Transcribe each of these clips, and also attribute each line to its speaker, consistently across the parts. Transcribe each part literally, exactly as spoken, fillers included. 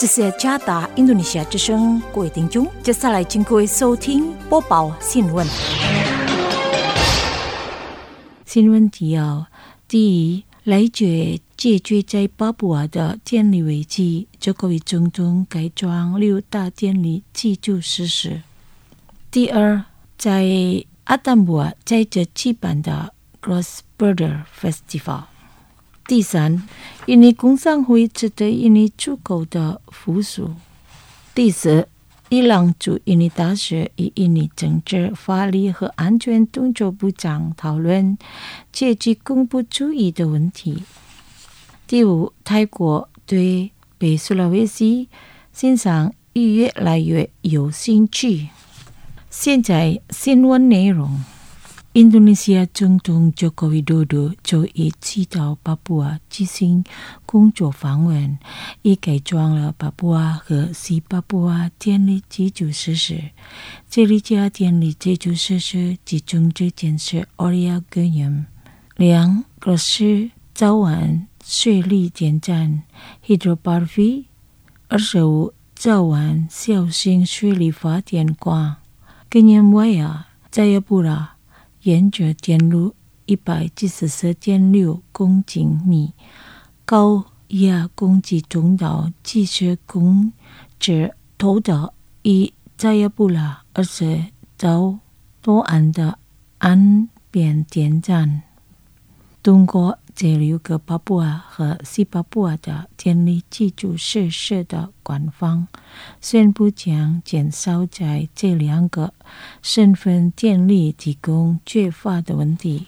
Speaker 1: 这是加达印度尼西亚之声，各位听众，接下来请各位收听播报新闻。新闻提要：第一，来解解决在巴布亚的电力危机，这个为总统改装六大电力记住事实。第二，在阿达姆亚在这举办的 Cross Border Festival。第三，印尼工商会值得印尼出口的附属。第四，伊朗驻印尼大使与印尼政治、法律和安全动作部长讨论解决恐怖主义的问题。第五，泰国对北苏拉威西欣赏越来越有兴趣。现在新闻内容。印度尼西亚总统Joko Widodo周一起到巴布亚进行工作访问，以改装了巴布亚和西巴布亚电力基础设施。这里家电力基础设施集中在建设 Oria Guyam 两个是早晚水力电站 Hydropower 二十五早晚小型水力发电厂 Guyam Waya 在亚布拉沿着电路一百七十四点六公斤米，高压供给中岛技术工至头岛以在亚布拉二十到多安的岸边电站。通过这六个巴布亚和西巴布亚的电力基础设施的官方宣布将减少在这两个省份电力提供缺乏的问题。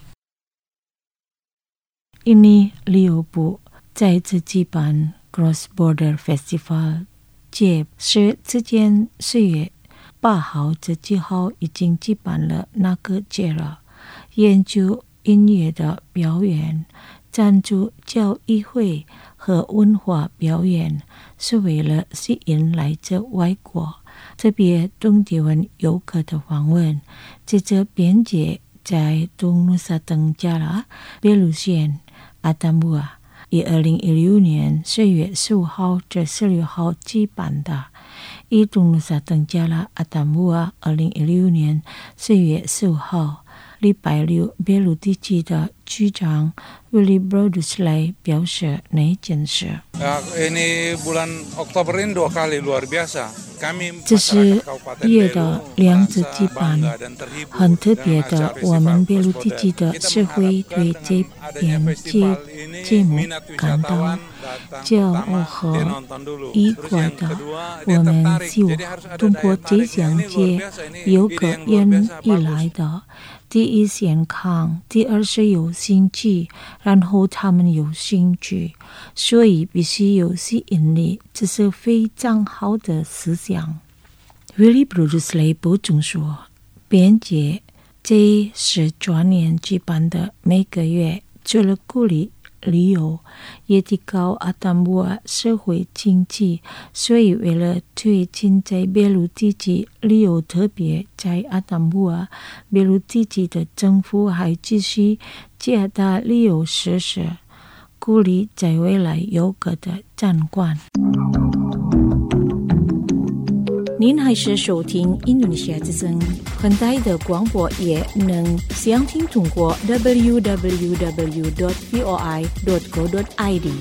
Speaker 1: 印尼旅游部在此举办 Cross Border Festival， 届时之间四月八号至九号已经举办了那个届了，研究音乐的表演，赞助教育会和文化表演，是为了吸引来自外国，特别东帝汶游客的访问。接着边界在东努萨登加拉、别鲁县、阿达姆亚，以二零一六年四月十五号至十六号举办的。以东努萨登加拉、阿达姆亚，二零一六年四月十五号。礼拜六，别鲁地区的局长 Willy Brodus 来表示那件事。这是月的两次举办，很特别的。我们别鲁地区的社会对这边节节目感到骄傲和意外的。我们希望通过这项节游客引以来的。第一先看，第二是有兴趣，然后他们有兴趣，所以必须有吸引力，这是非常好的思想。Willy Brodus 来补充说，边界这是专年举办的，每个月除了鼓励旅游，也提高阿达姆亚社会经济，所以为了推进在别鲁地区旅游，特别在阿达姆亚别鲁地区的政府还继续加大旅游设施，鼓励在未来游客的参观。您还是收听印度尼西亚之声，很大的广播也能详听通过 double-u double-u double-u dot voi dot co dot i d。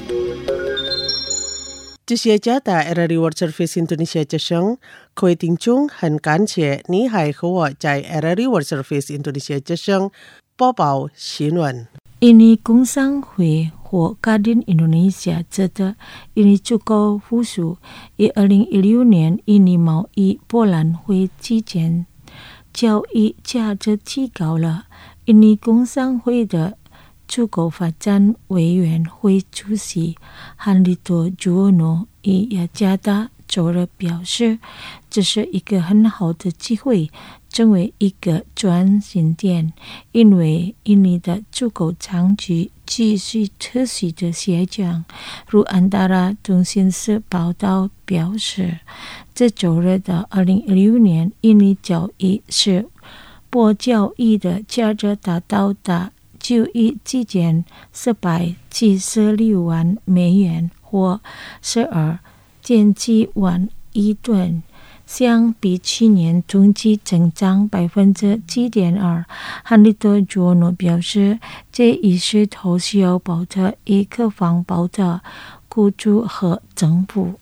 Speaker 2: 这些加大 R R I World Service Indonesia 之声，各位听众很感谢你还和我在 R R I World Service Indonesia 之声播报新闻。
Speaker 1: 印尼工商会或 Kadin Indonesia 值得印尼出口附属于二零一六年印尼贸易博览会期间，交易价值提高了。印尼工商会的出口发展委员会主席汉利多朱欧诺与雅加达周日表示，这是一个很好的机会，成为一个转型点，因为印尼的出口长期继续持续的下降。如安达拉通讯社报道表示，这周日的二零一六年印尼交易是波交易的价值达到达九亿之间四百七十六万美元，或十二减七万亿吨，相比去年同期增长百分之七点二。汉利多佐诺表示，这也是投小报的一个防暴的雇主和政府。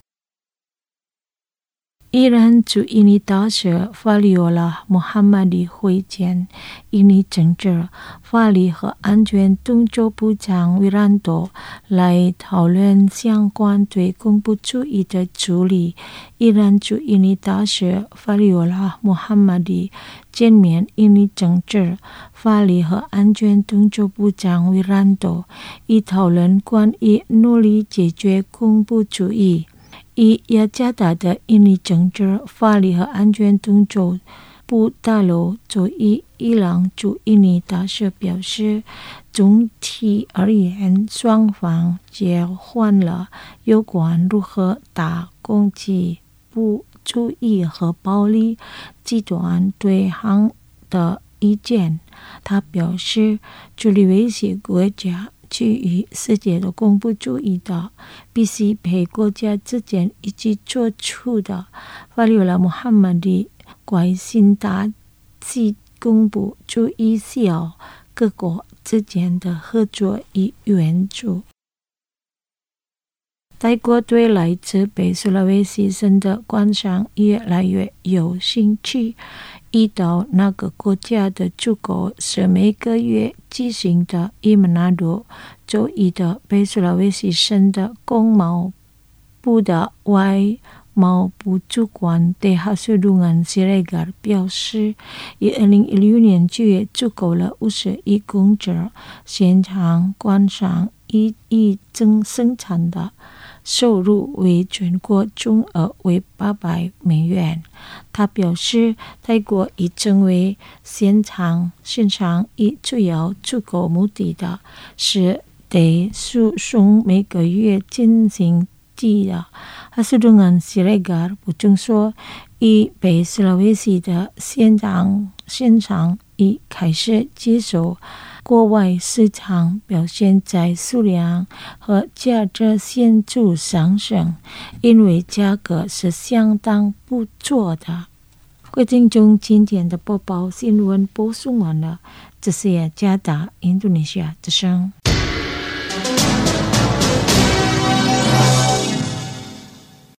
Speaker 1: 伊朗驻印尼大使法里欧拉·穆罕默迪会见印尼政治、法律和安全动作部长维兰多，来讨论相关对恐怖主义的处理。伊朗驻印尼大使法里欧拉·穆罕默迪见面印尼政治、法律和安全动作部长维兰多，以讨论关于努力解决恐怖主义。以雅加达的印尼政治、法律和安全动作部大楼作为伊朗驻印尼大使表示，总体而言，双方交换了有关如何打攻击不主义和暴力极端对抗的意见。他表示，处理威胁国家基于世界的恐怖主义的，必须被国家之间一起做出的。法里欧拉·穆罕默迪关心打击恐怖主义需要各国之间的合作与援助。泰国对来自北苏拉威西省的观赏越来越有兴趣。一到那个国家的出口是每个月举行的伊曼纳多周一的北苏拉威西省的工贸部的外贸部主管德哈苏杜安西雷嘎表示，以二零一六年九月出口了五十亿公尺现场观赏以以增生产的收入为全国总额为八百美元。他表示，泰国已成为现场现场以主要出口目的的是得输送每个月进行的。哈苏杜安西雷嘎补充说，以北苏拉威西的现场现场已开始接受国外市场，表现在数量和价值显著上升，因为价格是相当不错的。各位听众，今天的播报新闻播送完了，这是雅加达印度尼西亚之声。